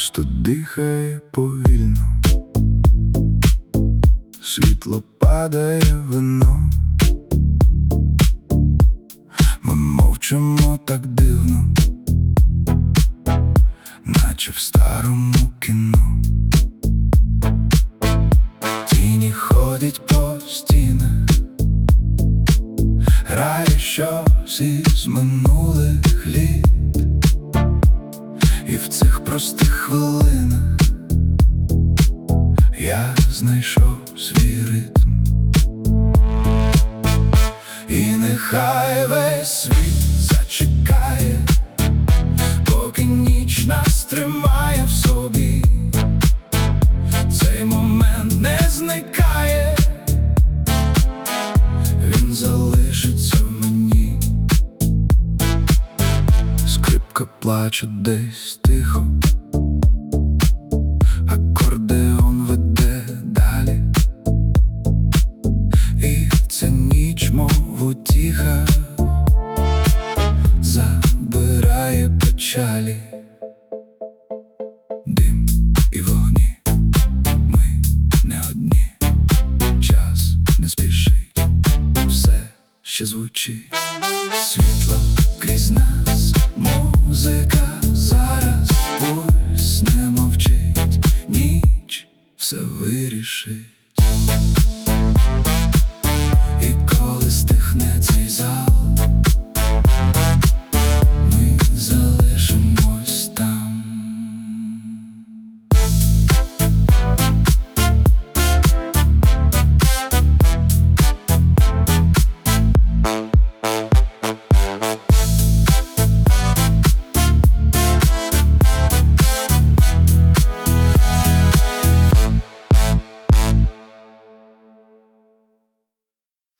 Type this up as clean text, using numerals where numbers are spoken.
просто дихає повільно, світло падає вино. Ми мовчимо так дивно, наче в старому кіно. Тіні ходять по стінах, грає щось із минулих літ. І в цих простих хвилинах я знайшов свій ритм. І нехай весь світ зачекає, поки ніч нас тримає в собі. Цей момент не зникає, він залишиться в мені. Скрипка плаче десь тихо, акордеон веде далі. І ця ніч, мов утіха, забирає печалі. Дим і вогні, ми не одні. Час не спішить, все ще звучить. Світло крізь нас, музика